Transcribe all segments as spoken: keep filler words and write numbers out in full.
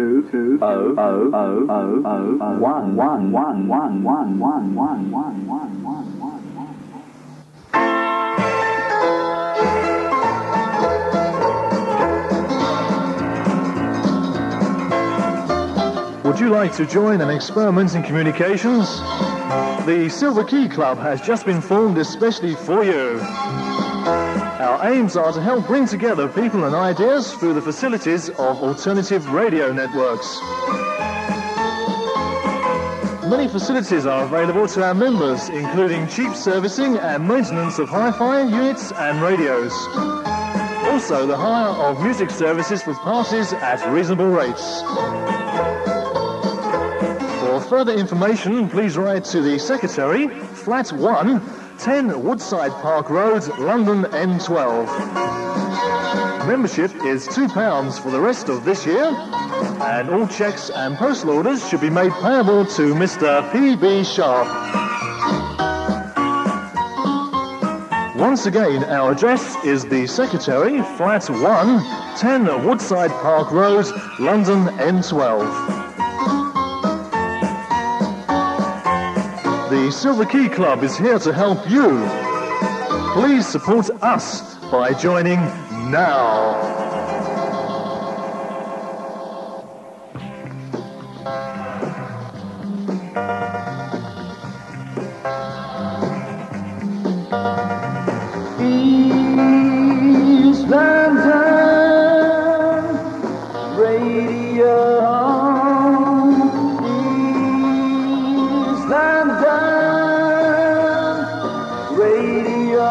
two two oh oh oh oh oh one one one one one one one one one one. Would you like to join an experiment in communications? The Silver Key Club has just been formed especially for you. Our aims are to help bring together people and ideas through the facilities of alternative radio networks. Many facilities are available to our members, including cheap servicing and maintenance of hi-fi units and radios. Also, the hire of music services for parties at reasonable rates. For further information, please write to the Secretary, Flat one, ten Woodside Park Road, London N twelve. Membership is two pounds for the rest of this year, and all cheques and postal orders should be made payable to Mister P B Sharp. Once again, our address is the Secretary, Flat one, ten Woodside Park Road, London N twelve. The Silver Key Club is here to help you. Please support us by joining now. East London Radio. East London Radio.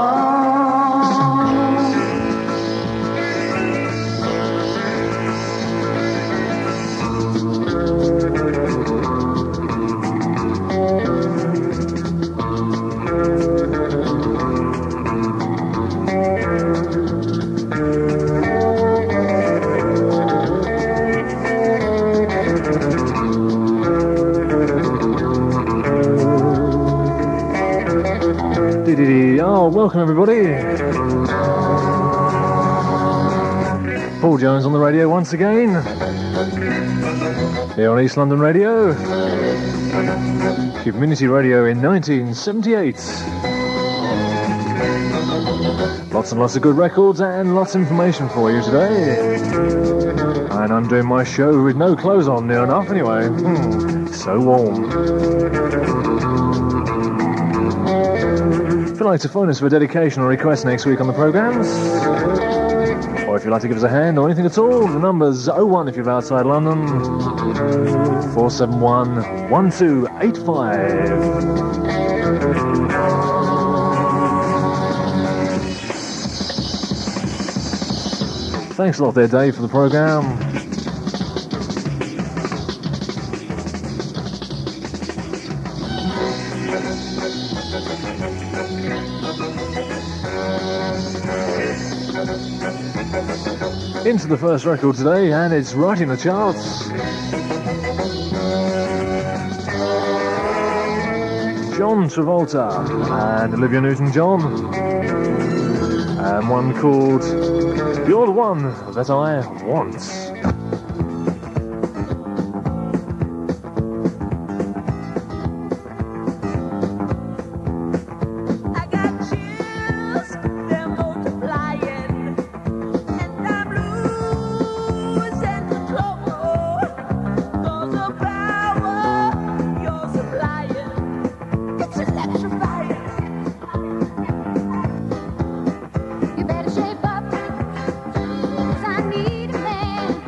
Oh, welcome everybody. Paul Jones on the radio once again. Here on East London Radio. Community radio in nineteen seventy-eight. Lots and lots of good records and lots of information for you today. And I'm doing my show with no clothes on, near enough anyway. Hmm, so warm. If you'd like to phone us for a dedication or request next week on the programmes, or if you'd like to give us a hand or anything at all, the number's oh one if you're outside London, four seven one, one two eight five. Thanks a lot there, Dave, for the programme. Into the first record today, and it's right in the charts. John Travolta and Olivia Newton-John, and one called You're the One That I Want. You better shape up, 'cause I need a man.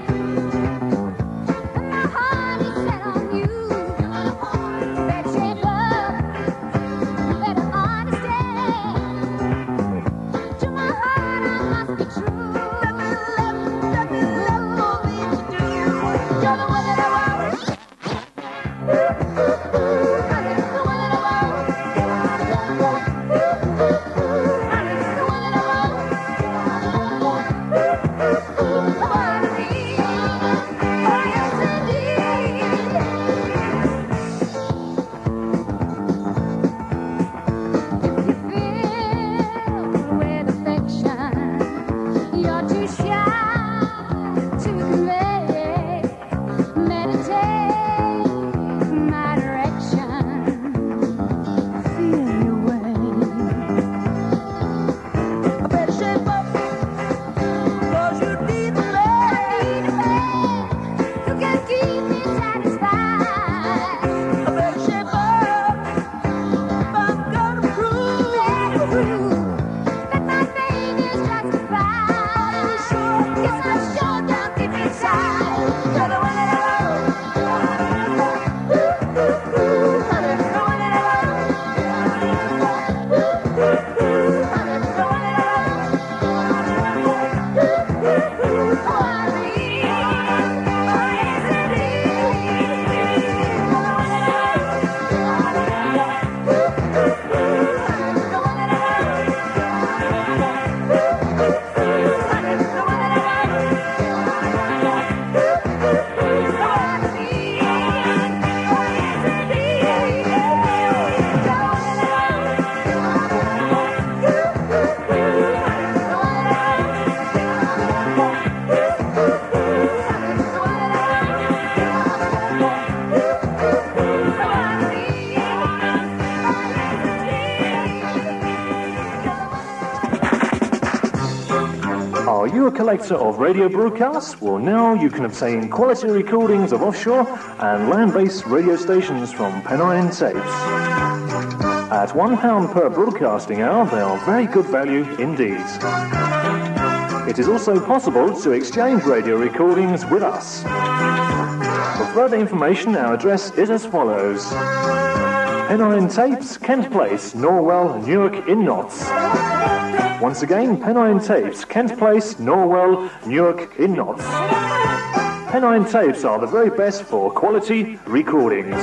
collector of radio broadcasts? Well, now you can obtain quality recordings of offshore and land-based radio stations from Pennine Tapes. At one pound per broadcasting hour, they are very good value indeed. It is also possible to exchange radio recordings with us. For further information, our address is as follows. Pennine Tapes, Kent Place, Norwell, Newark in Notts. Once again, Pennine Tapes, Kent Place, Norwell, Newark in Notts. Pennine Tapes are the very best for quality recordings.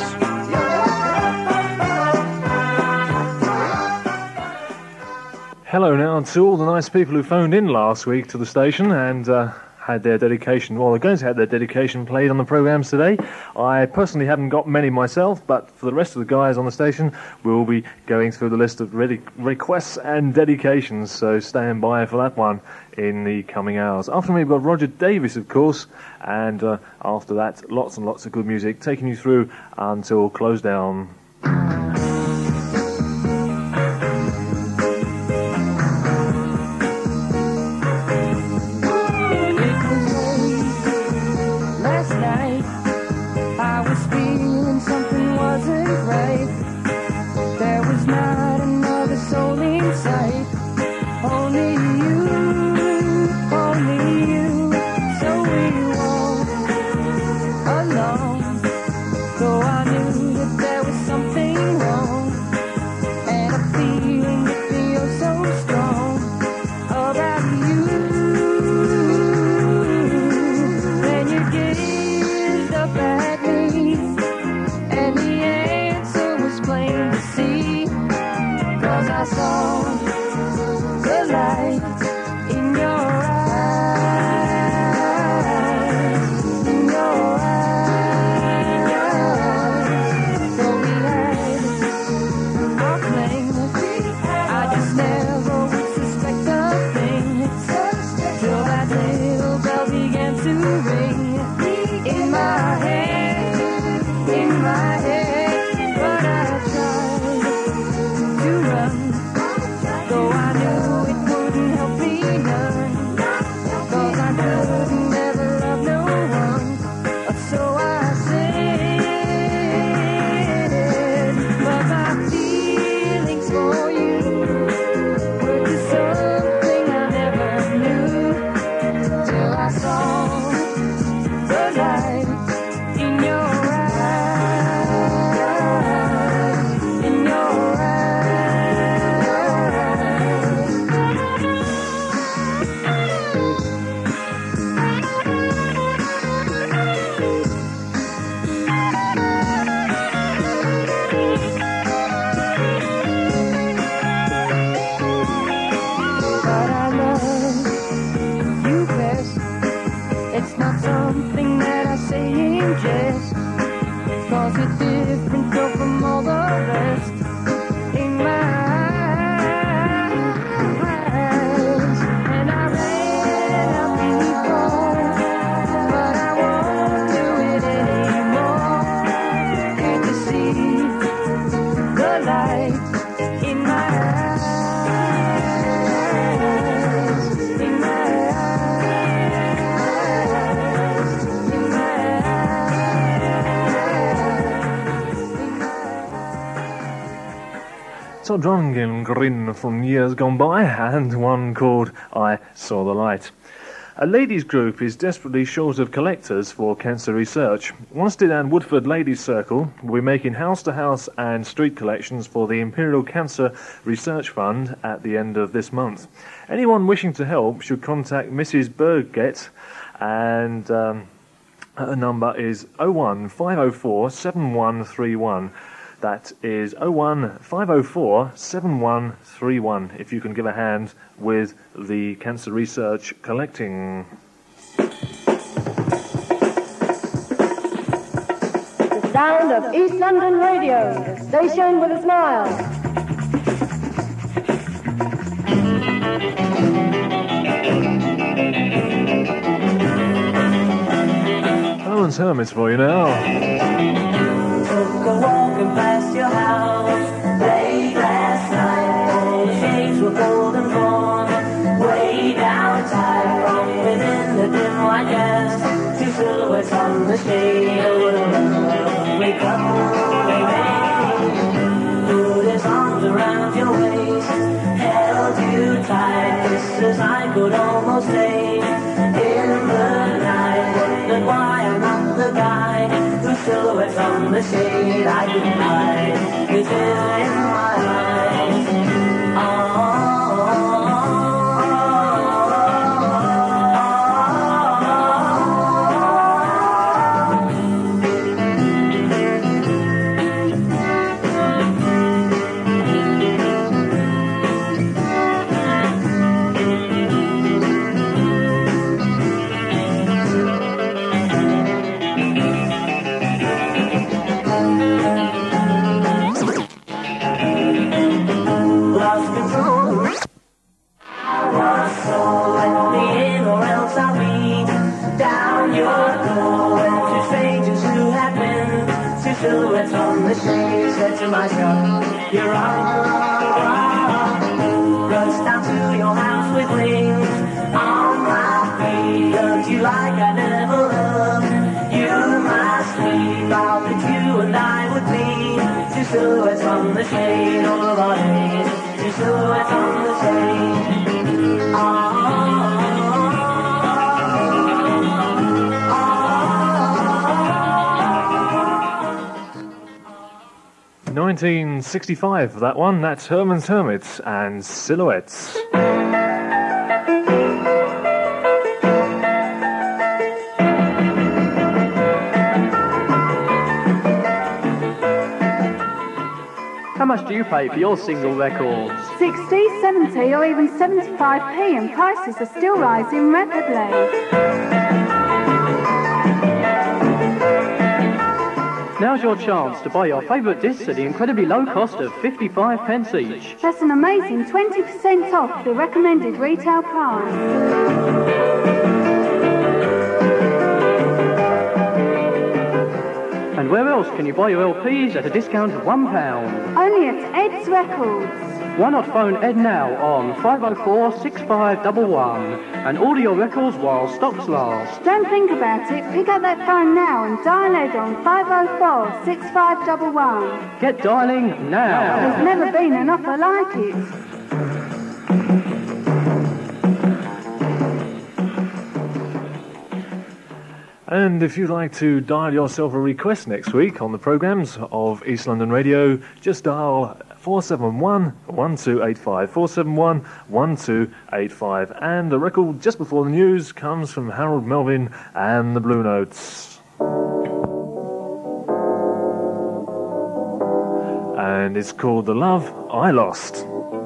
Hello now to all the nice people who phoned in last week to the station and uh, had their dedication, well, they're going to have their dedication played on the programmes today. I personally haven't got many myself, but for the rest of the guys on the station, we'll be going through the list of re- requests and dedications, so stand by for that one in the coming hours. After me, we've got Roger Davis, of course, and uh, after that, lots and lots of good music, taking you through until close down. Todd Rundgren from years gone by, and one called I Saw the Light. A ladies' group is desperately short of collectors for cancer research. Wanstead and Woodford Ladies Circle will be making house-to-house and street collections for the Imperial Cancer Research Fund at the end of this month. Anyone wishing to help should contact Missus Burgett, and um, her number is oh one five oh four seven one three one. That is oh one five oh four seven one three one, if you can give a hand with the cancer research collecting. The sound of East London Radio, the station with a smile. Alan's Hermits for you now. Walking past your house late last night, all the shades were golden drawn way down tight from from the shade of the lovely clothing rain. Put his arms around your waist, held you tight, just as I could almost say. In the night, wondered why I'm not the guy whose silhouette's on the shade I couldn't hide. It is in my eyes. Oh. Silhouettes on the shade, said to myself, you're on, rush down to your house with wings on my feet. Loved you like I never loved you, my sweet. Vowed that you and I would be two silhouettes on the shade, all of our days, two silhouettes on the shade. Oh. nineteen sixty-five for that one. That's Herman's Hermits and Silhouettes. How much do you pay for your single records? sixty, seventy or even seventy-five p, and prices are still rising rapidly. Now's your chance to buy your favourite discs at the incredibly low cost of fifty-five pence each. That's an amazing twenty percent off the recommended retail price. And where else can you buy your L Ps at a discount of one pound? Only at Ed's Records. Why not phone Ed now on five oh four, six five one one and order your records while stocks last. Don't think about it. Pick up that phone now and dial Ed on five oh four, six five one one. Get dialing now. There's never been an offer like it. And if you'd like to dial yourself a request next week on the programmes of East London Radio, just dial four seven one, one two eight five, four seven one, one two eight five. And the record just before the news comes from Harold Melvin and the Blue Notes. And it's called The Love I Lost.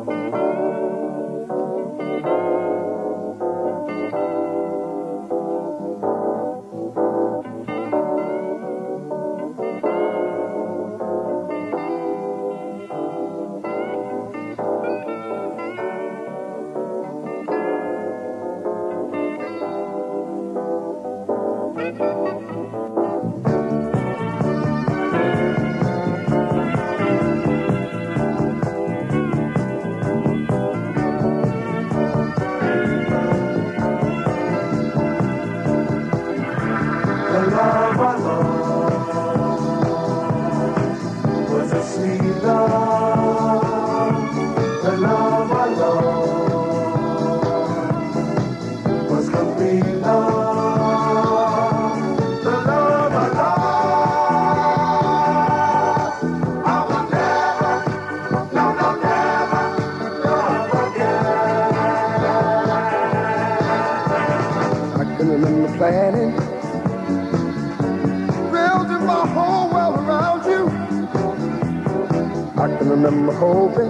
remember hoping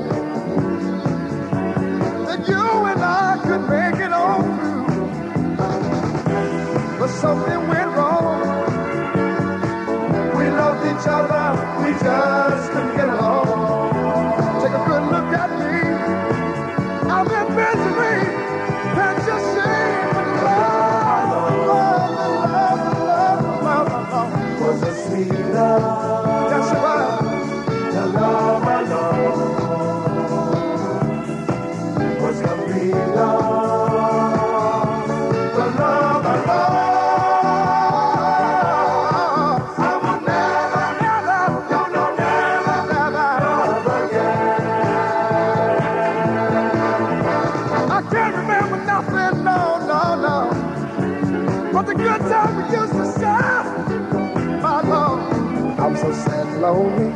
that you and I could make it on through. But something went wrong. We loved each other, we just couldn't get along. Take a good look at me. I'm in misery. Can't you see? Love, love, love, love, love, love was a sweet love. That's right. The love I love was complete love. The love I love lonely.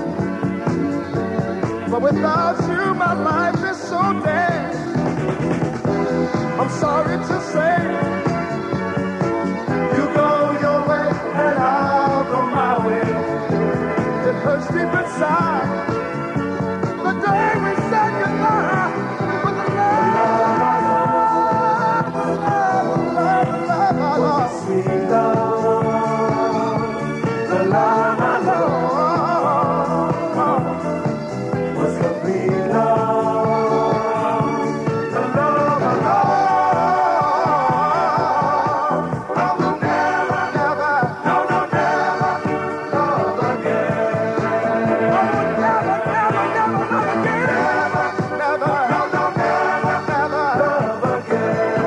But without you, my life is so dead. I'm sorry to say, you go your way and I'll go my way. It hurts deep inside the day we said goodbye. With the love, the love, the love, the love, the love, sweet love, the love I love was complete love, the love I love. I will never, never, no, no, never love again. I will never, never, never love again. Never, never, no, no, never, never love again.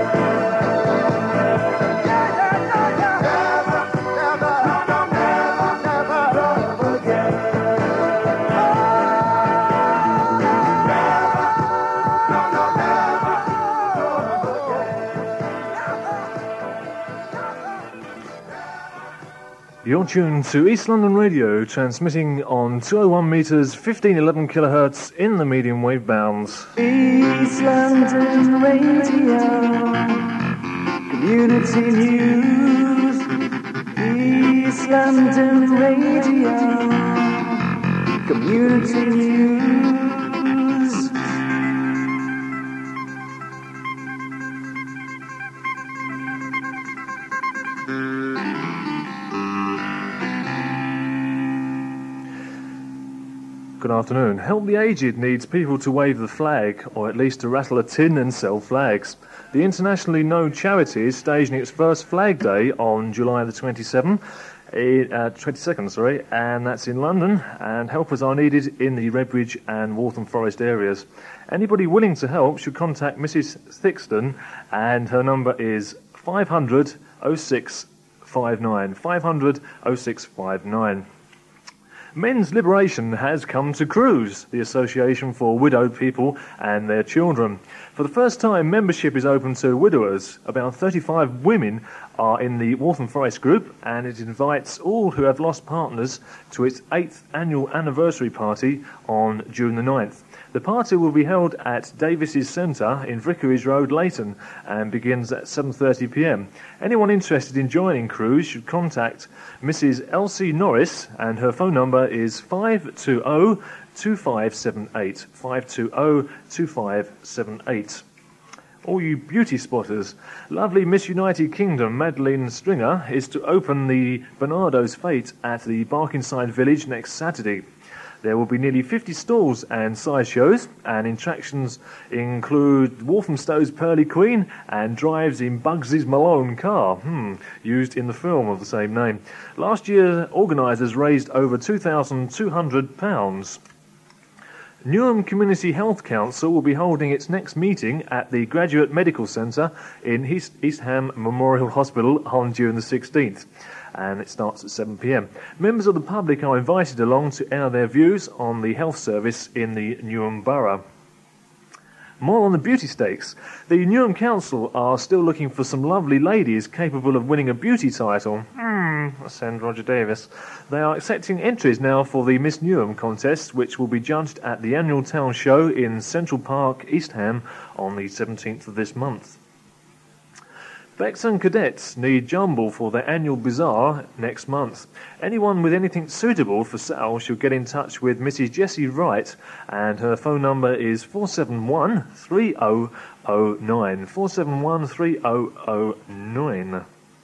Yeah, yeah, yeah, yeah. Never, never, no, no, never, never love again. You're tuned to East London Radio, transmitting on two oh one metres, fifteen eleven kilohertz in the medium wave bands. East London Radio, community news. East London Radio, community news. Good afternoon. Help the Aged needs people to wave the flag, or at least to rattle a tin and sell flags. The internationally known charity is staging its first Flag Day on July the twenty-seventh, uh, twenty-second, sorry, and that's in London, and helpers are needed in the Redbridge and Waltham Forest areas. Anybody willing to help should contact Missus Thixton, and her number is five hundred oh six five nine, five hundred oh six five nine. Men's Liberation has come to Crews, the Association for Widowed People and Their Children. For the first time, membership is open to widowers. About thirty-five women are in the Waltham Forest group, and it invites all who have lost partners to its eighth annual anniversary party on June the ninth. The party will be held at Davis's Centre in Vicarage Road, Leighton, and begins at seven thirty p m. Anyone interested in joining Crews should contact Missus Elsie Norris, and her phone number is five two zero two five seven eight, five two zero two five seven eight. All you beauty spotters, lovely Miss United Kingdom Madeline Stringer is to open the Bernardo's Fete at the Barkingside Village next Saturday. There will be nearly fifty stalls and side shows, and attractions include Walthamstow's Pearly Queen and drives in Bugsy's Malone car, hmm, used in the film of the same name. Last year, organisers raised over two thousand two hundred pounds. Newham Community Health Council will be holding its next meeting at the Graduate Medical Centre in East, East Ham Memorial Hospital on June the sixteenth. And it starts at seven p m. Members of the public are invited along to air their views on the health service in the Newham Borough. More on the beauty stakes. The Newham Council are still looking for some lovely ladies capable of winning a beauty title. Hmm, send Roger Davis. They are accepting entries now for the Miss Newham contest, which will be judged at the annual town show in Central Park, East Ham, on the seventeenth of this month. Bexon cadets need jumble for their annual bazaar next month. Anyone with anything suitable for sale should get in touch with Missus Jessie Wright, and her phone number is four seven one three zero zero nine, four seven one three zero zero nine.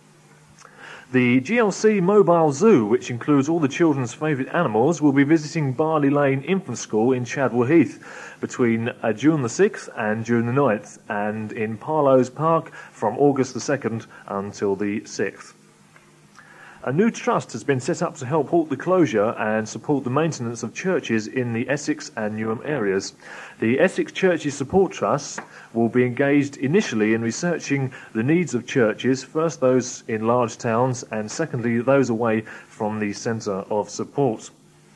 The G L C Mobile Zoo, which includes all the children's favourite animals, will be visiting Barley Lane Infant School in Chadwell Heath between uh, June the sixth and June the ninth, and in Parlows Park from August the second until the sixth. A new trust has been set up to help halt the closure and support the maintenance of churches in the Essex and Newham areas. The Essex Churches Support Trust will be engaged initially in researching the needs of churches, first those in large towns and secondly those away from the centre of support.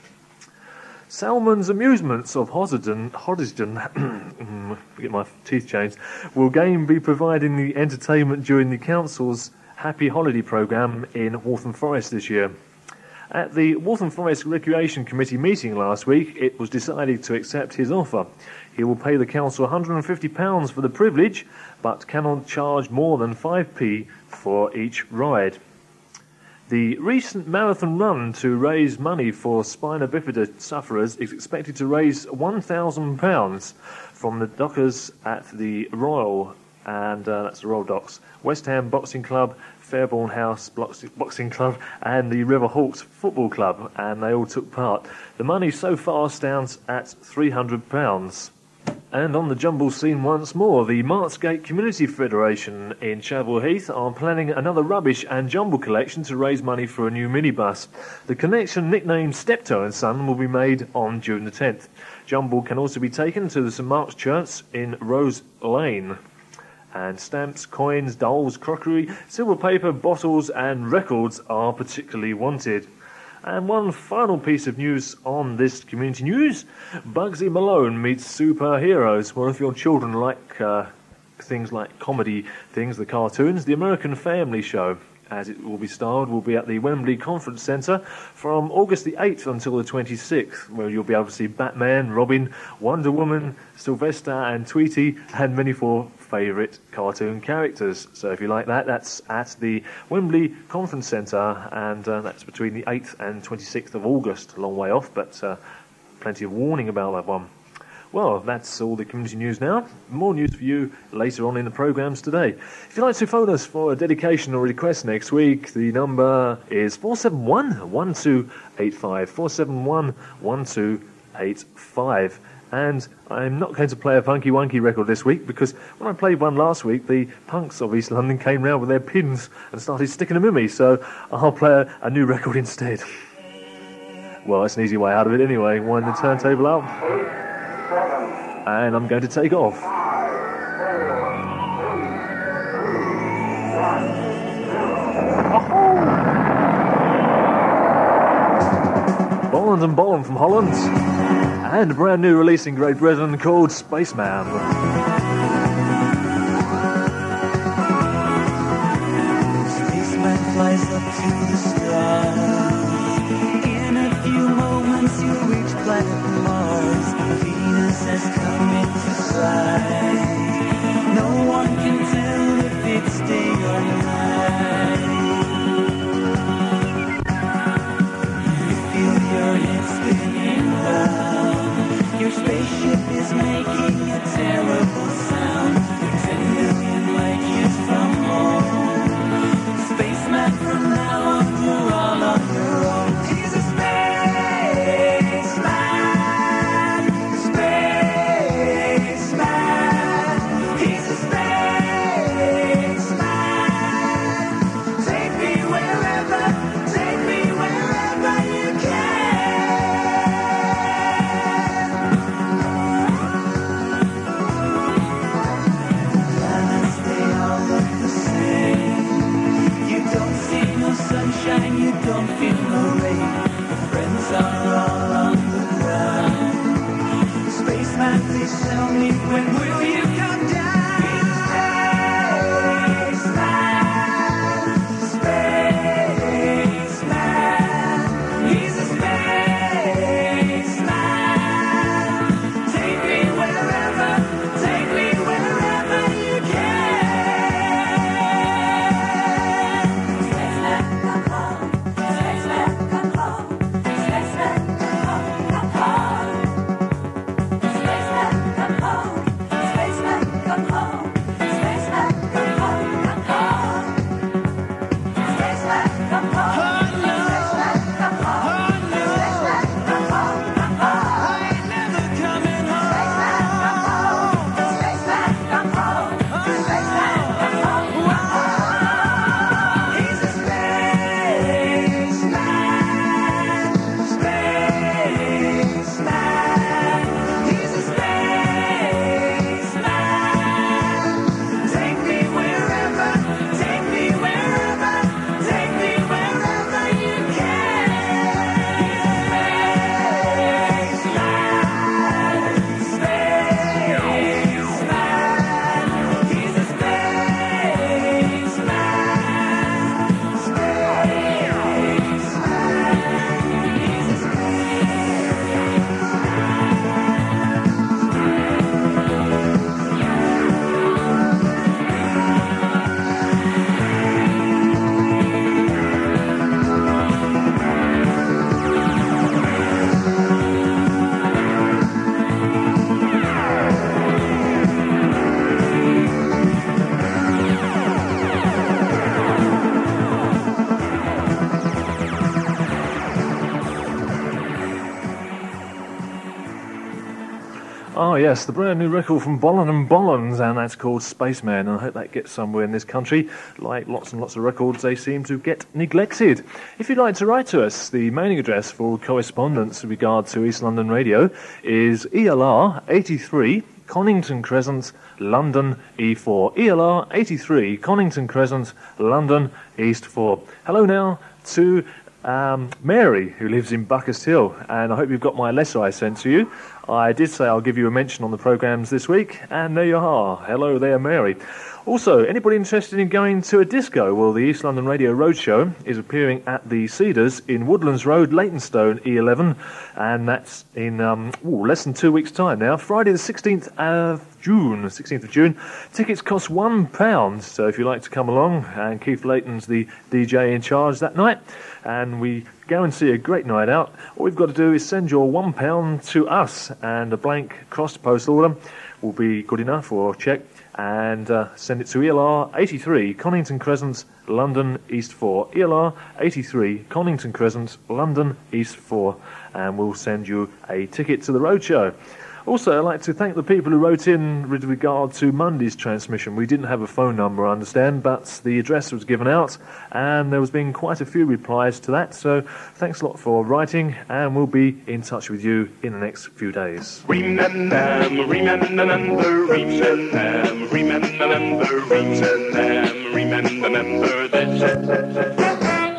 Salmon's Amusements of Hoddesdon, Hoddesdon get my teeth changed, will again be providing the entertainment during the council's Happy Holiday programme in Waltham Forest this year. At the Waltham Forest Recreation Committee meeting last week, it was decided to accept his offer. He will pay the council one hundred fifty pounds for the privilege, but cannot charge more than five p for each ride. The recent marathon run to raise money for spina bifida sufferers is expected to raise one thousand pounds from the dockers at the Royal, and uh, that's the Royal Docks, West Ham Boxing Club, Fairbourne House Boxing Club and the River Hawks Football Club, and they all took part. The money so far stands at three hundred pounds. And on the jumble scene once more, the Martsgate Community Federation in Chapel Heath are planning another rubbish and jumble collection to raise money for a new minibus. The collection, nicknamed Steptoe and Son, will be made on June the tenth. Jumble can also be taken to the St Mark's Church in Rose Lane. And stamps, coins, dolls, crockery, silver paper, bottles and records are particularly wanted. And one final piece of news on this community news. Bugsy Malone meets superheroes. Well, if your children like uh, things like comedy things, the cartoons, the American Family Show, as it will be styled, will be at the Wembley Conference Centre from August the eighth until the twenty-sixth, where you'll be able to see Batman, Robin, Wonder Woman, Sylvester and Tweety, and many more favourite cartoon characters. So if you like that, that's at the Wembley Conference Centre, and uh, that's between the eighth and twenty-sixth of August. A long way off, but uh, plenty of warning about that one. Well, that's all the community news now. More news for you later on in the programmes today. If you'd like to phone us for a dedication or request next week, the number is four seven one, one two eight five, four seven one, one two eight five. And I'm not going to play a Funky Wonky record this week, because when I played one last week, the punks of East London came round with their pins and started sticking them in me, so I'll play a, a new record instead. Well, it's an easy way out of it anyway. Wind the turntable up, and I'm going to take off. Bolland and Bolland from Holland, and a brand new release in Great Britain called Spaceman. Spaceman flies up to the stars. In a few moments you'll reach planet Mars. Venus has come into sight. No one can tell if it's day or night. You feel your head spinning round. Your spaceship is making a terrible sound. You're ten million light years from home. Spaceman, from now on, you're all on your own. He's a spaceman, spaceman. He's a spaceman. Take me wherever, take me wherever you can. Planets, they all look the same. You don't see no sunshine, you don't feel no rain. Your friends are all on the ground. Spaceman, please tell me, when will you come down? Spaceman, spaceman. He's a spaceman. Take me wherever, take me wherever you can. Spaceman, spaceman. Oh yes, the brand new record from Bolland and Bolland, and that's called Spaceman, and I hope that gets somewhere in this country. Like lots and lots of records, they seem to get neglected. If you'd like to write to us, the mailing address for correspondence with regard to East London Radio is E L R eighty-three, Connington Crescent, London E four. E L R eighty-three, Connington Crescent, London East four. Hello now to um, Mary, who lives in Buckhurst Hill, and I hope you've got my letter I sent to you. I did say I'll give you a mention on the programmes this week, and there you are. Hello there, Mary. Also, anybody interested in going to a disco? Well, the East London Radio Roadshow is appearing at the Cedars in Woodlands Road, Leytonstone, E eleven, and that's in um, ooh, less than two weeks' time now. Friday the sixteenth of June, sixteenth of June. Tickets cost one pound, so if you'd like to come along, and Keith Layton's the D J in charge that night, and we go and see a great night out. All we've got to do is send your one pound to us, and a blank crossed post order will be good enough, or check, and uh, send it to E L R eighty-three, Connington Crescent, London East four. E L R eighty-three, Connington Crescent, London East four, and we'll send you a ticket to the roadshow. Also, I'd like to thank the people who wrote in with regard to Monday's transmission. We didn't have a phone number, I understand, but the address was given out, and there was been quite a few replies to that, so thanks a lot for writing, and we'll be in touch with you in the next few days. Remember, remember, remember, remember, remember, remember, remember this.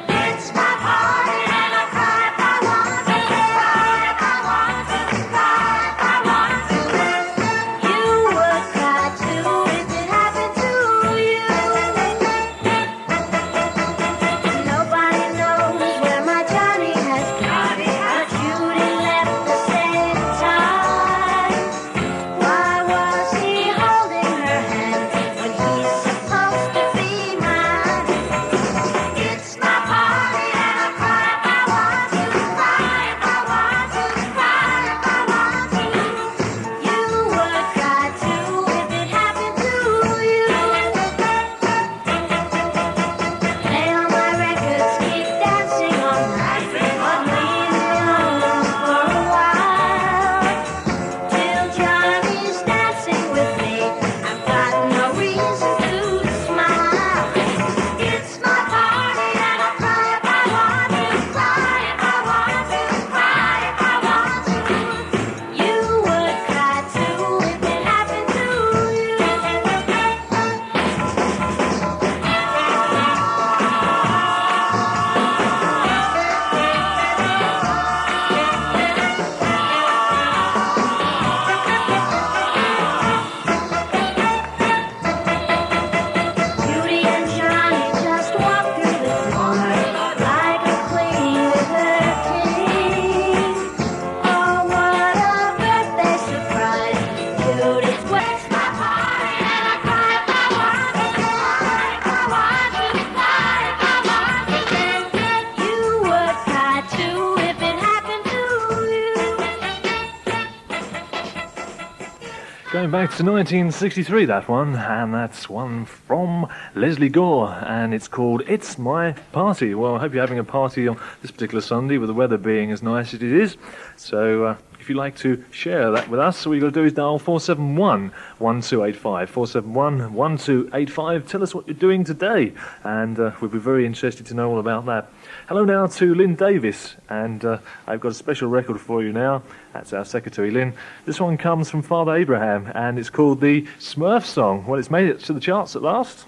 Going back to nineteen sixty-three, that one, and that's one from Leslie Gore, and it's called It's My Party. Well, I hope you're having a party on this particular Sunday with the weather being as nice as it is. So uh, if you'd like to share that with us, all you've got to do is dial four seven one, one two eight five, four seven one, one two eight five. Tell us what you're doing today, and uh, we'll be very interested to know all about that. Hello now to Lynn Davis, and uh, I've got a special record for you now. That's our secretary, Lynn. This one comes from Father Abraham, and it's called the Smurf Song. Well, it's made it to the charts at last,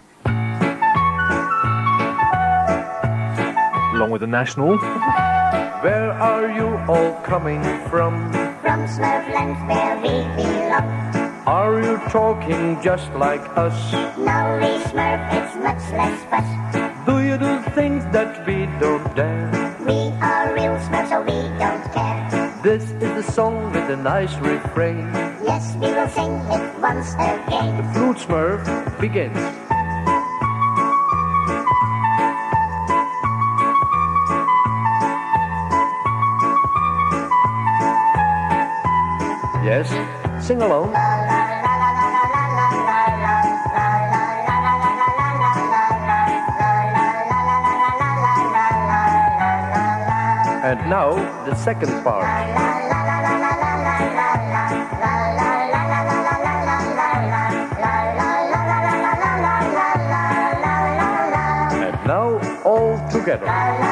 along with the National. Where are you all coming from? From Smurfland, where we belong. Are you talking just like us? No, we Smurf, it's much less fuss. Do you do things that we don't dare? We are real Smurfs, so we don't care. This is a song with a nice refrain. Yes, we will sing it once again. The Flute Smurf begins. Yes, sing along. And now, the second part. together.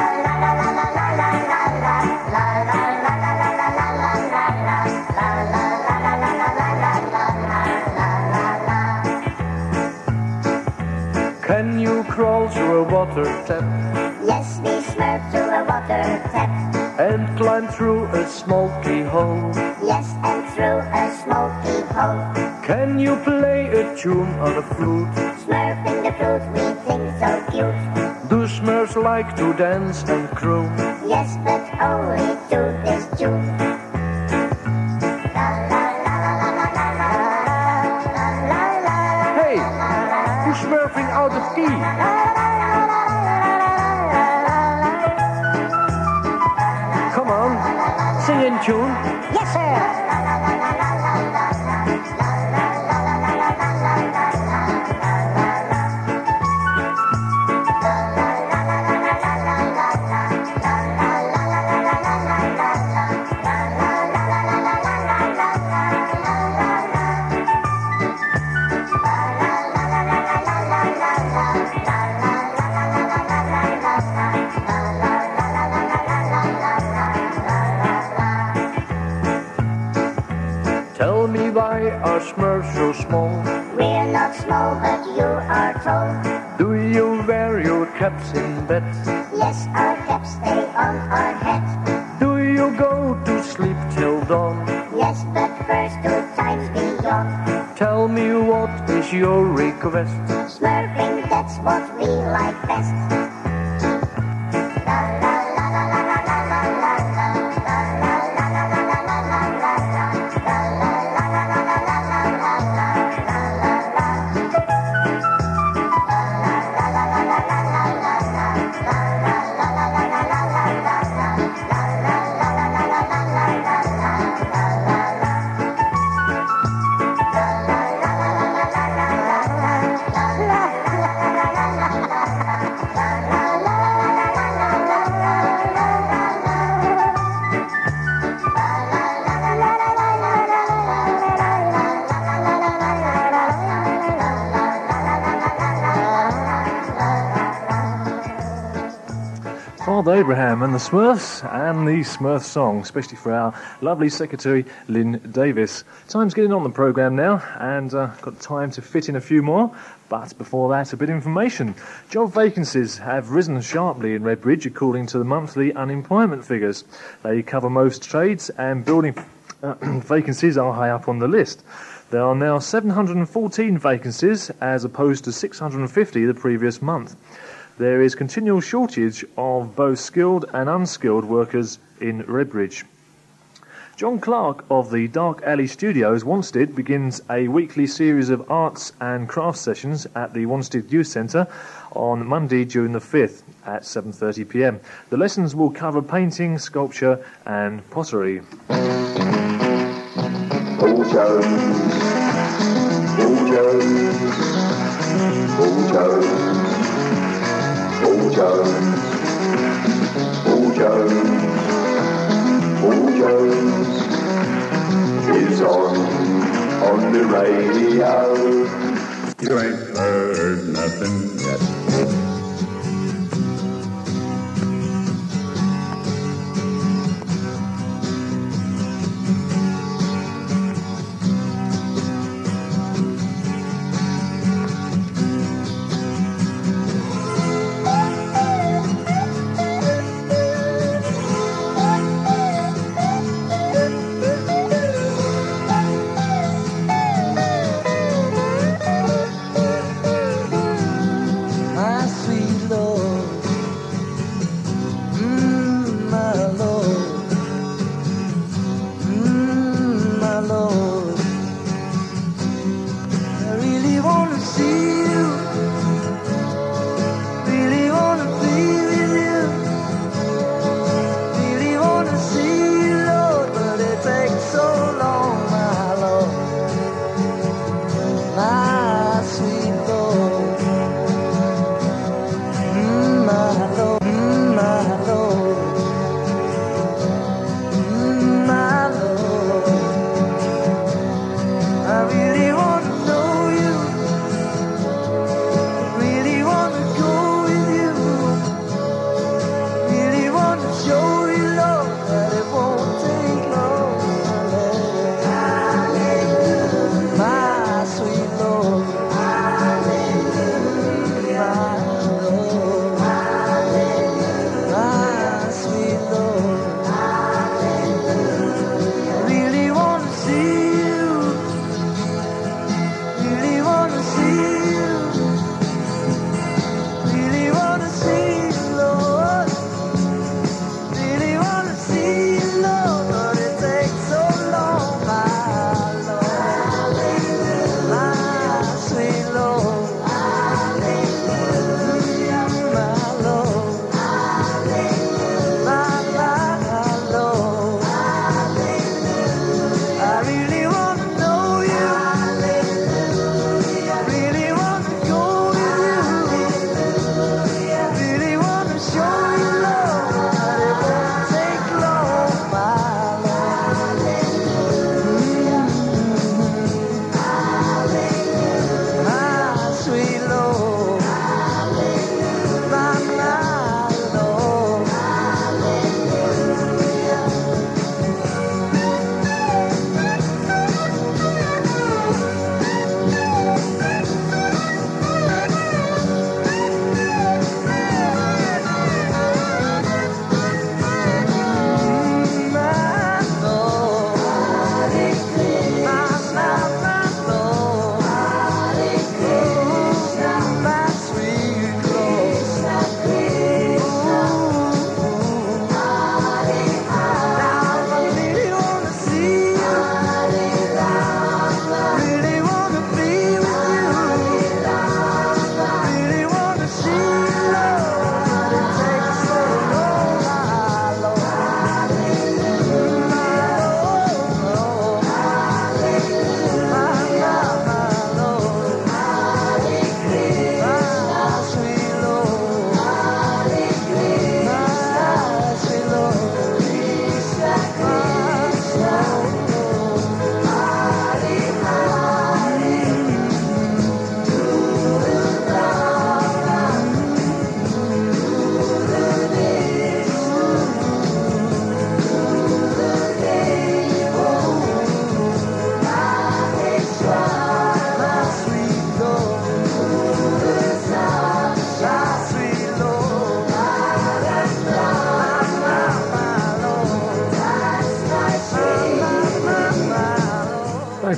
Can you crawl through a water tap? Yes, we smurf through a water tap. And climb through a smoky hole? Yes, and through a smoky hole. Can you play a tune on a flute? Smurfing the fruit we think so cute. Do Smurfs like to dance and croon? Yes, but only to this tune. Hey, you're smurfing out of key. Come on, sing in tune. Yes, sir. Tell me, why are Smurfs so small? We're not small, but you are tall. Do you wear your caps in bed? Yes, our caps stay on our head. Do you go to sleep till dawn? Yes, but first two times beyond. Tell me, what is your request? Smurfing, that's what we like best. Father Abraham and the Smurfs, and the Smurf song, especially for our lovely secretary, Lynn Davis. Time's getting on the programme now, and uh, got time to fit in a few more. But before that, a bit of information. Job vacancies have risen sharply in Redbridge according to the monthly unemployment figures. They cover most trades, and building uh, vacancies are high up on the list. There are now seven hundred fourteen vacancies as opposed to six hundred fifty the previous month. There is continual shortage of both skilled and unskilled workers in Redbridge. John Clark of the Dark Alley Studios, Wanstead, begins a weekly series of arts and crafts sessions at the Wanstead Youth Centre on Monday, June the fifth at seven thirty p m. The lessons will cover painting, sculpture and pottery. Paul Jones, Paul Jones, Paul Jones, Paul Jones, Paul Jones, Paul Jones is on, on the radio. You ain't heard nothing yet. I see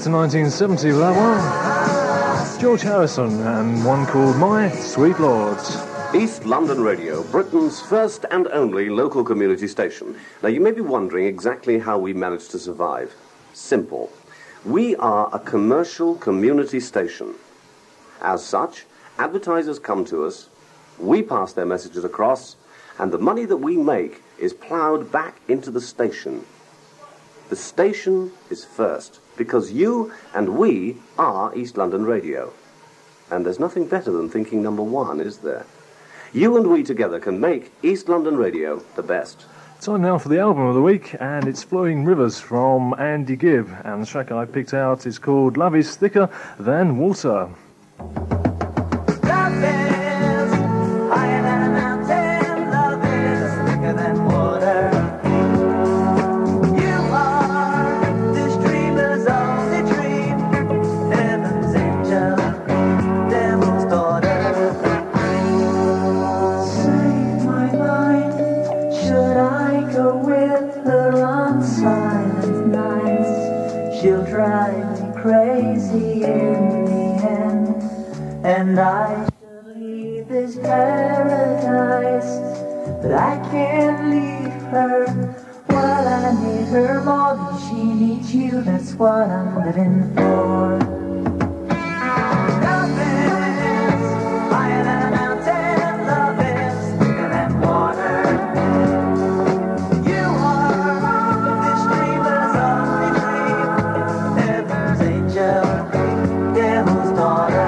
to nineteen seventy with that one. George Harrison and one called My Sweet Lord. East London Radio, Britain's first and only local community station. Now, you may be wondering exactly how we managed to survive. Simple. We are a commercial community station. As such, advertisers come to us, we pass their messages across, and the money that we make is ploughed back into the station. The station is first, because you and we are East London Radio. And there's nothing better than thinking number one, is there? You and we together can make East London Radio the best. Time now for the album of the week, and it's Flowing Rivers from Andy Gibb. And the track I picked out is called Love is Thicker Than Water. Love is higher than a mountain. Love is thicker than water. You are this dreamer's only dream. Heaven's angel, devil's daughter. Save my mind. Should I go with her on silent nights? She'll drive me crazy in the end. And I shall leave this paradise, but I can't leave her. While I need her more than she needs you, that's what I'm living for. Love is higher than a mountain, love is thicker than water. You are this dreamer's only dream, heaven's angel, devil's daughter.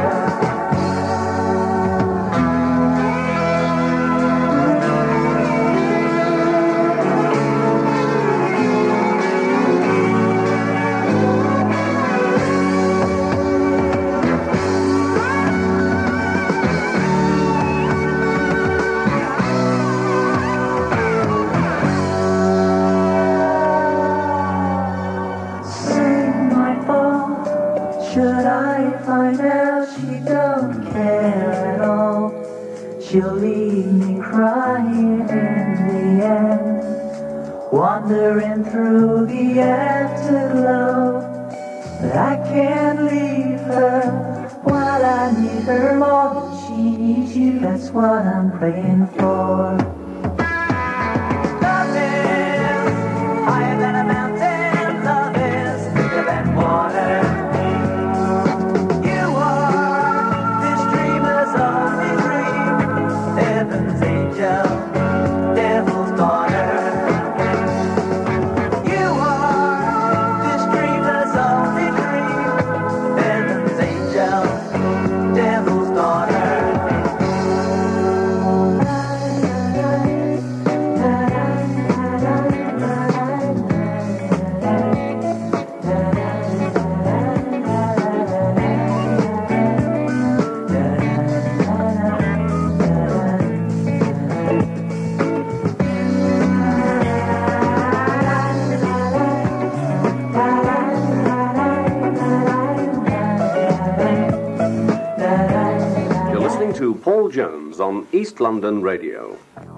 Should I find out she don't care at all, she'll leave me crying in the end, wandering through the afterglow. But I can't leave her while I need her more than she needs you. That's what I'm praying for. Love is higher than a mountain. Love is thicker than water. Heaven's angel, devil's daughter. You are this dreamer's only dream. Heaven's angel, devil's daughter. To Paul Jones on East London Radio.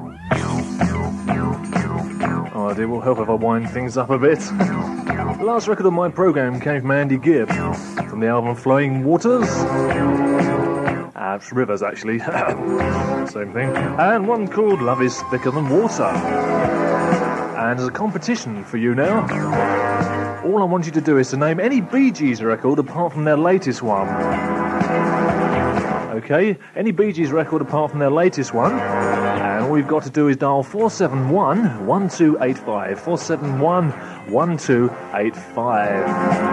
Oh, it will help if I wind things up a bit. The last record of my programme came from Andy Gibb, from the album Flowing Waters. Uh, Rivers, actually. Same thing. And one called Love is Thicker Than Water. And as a competition for you now, all I want you to do is to name any Bee Gees record apart from their latest one. Okay, any Bee Gees record apart from their latest one, and all you've got to do is dial four seven one, one two eight five, four seven one, one two eight five.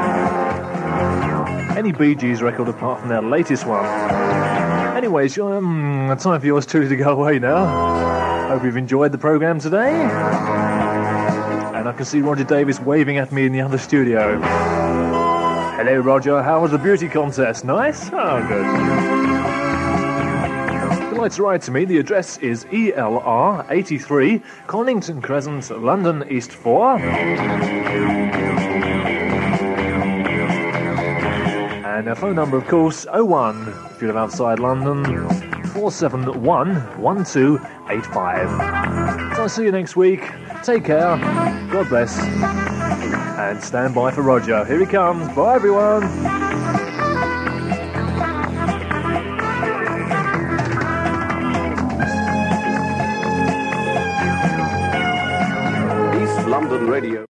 Any Bee Gees record apart from their latest one. Anyways, um, time for yours two to go away now. Hope you've enjoyed the programme today. And I can see Roger Davis waving at me in the other studio. Hello, Roger, how was the beauty contest? Nice? Oh, good. If you'd like to write to me, the address is E L R eighty-three, Conington Crescent, London East four. And our phone number, of course, oh one, if you live outside London, four seven one, one two eight five. So I'll see you next week. Take care. God bless. And stand by for Roger. Here he comes. Bye, everyone. East London Radio.